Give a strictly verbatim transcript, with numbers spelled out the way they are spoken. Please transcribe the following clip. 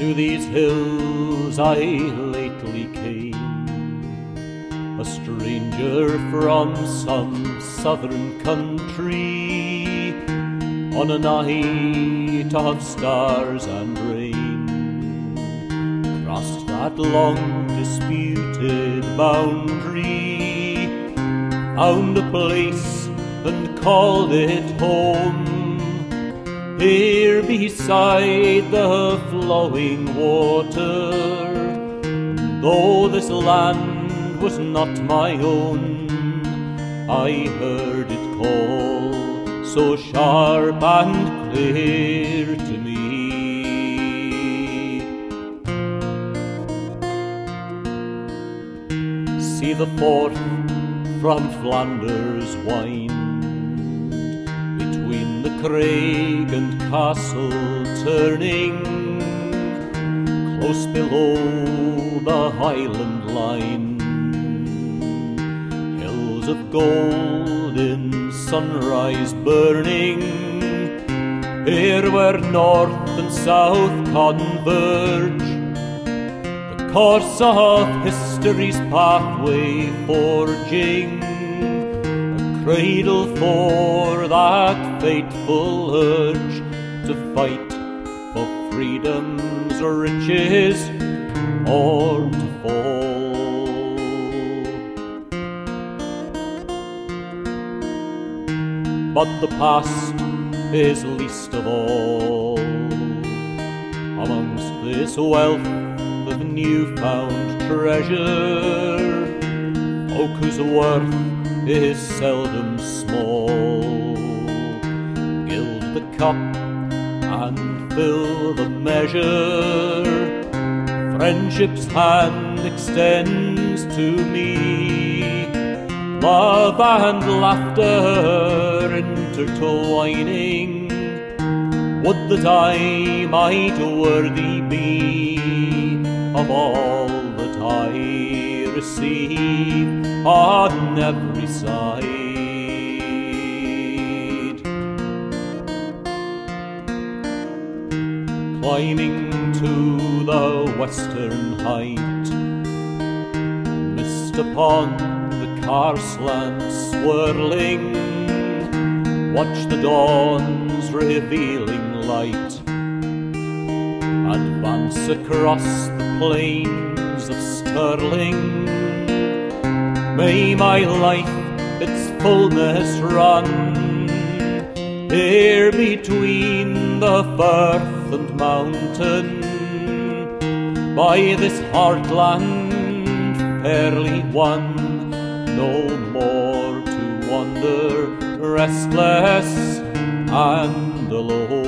To these hills I lately came, a stranger from some southern country, on a night of stars and rain. Crossed that long disputed boundary, found a place and called it home. Here beside the flowing water, though this land was not my own, I heard it call so sharp and clear to me. See the Forth from Flanders wind, between the Craig and Castle turning, close below the Highland line. Hills of gold in sunrise burning, here where north and south converge, the course of history's pathway forging, cradle for that fateful urge to fight for freedom's riches or to fall. But the past is least of all amongst this wealth of newfound treasure, folk whose worth is seldom small. Gild the cup and fill the measure, friendship's hand extends to me, love and laughter intertwining. Would that I might worthy be of all that I receive on every side. Climbing to the western height, mist upon the Carsland swirling, watch the dawn's revealing light advance across the plains of Stirling. May my life its fullness run, here between the firth and mountain, by this heartland fairly won, no more to wander restless and alone.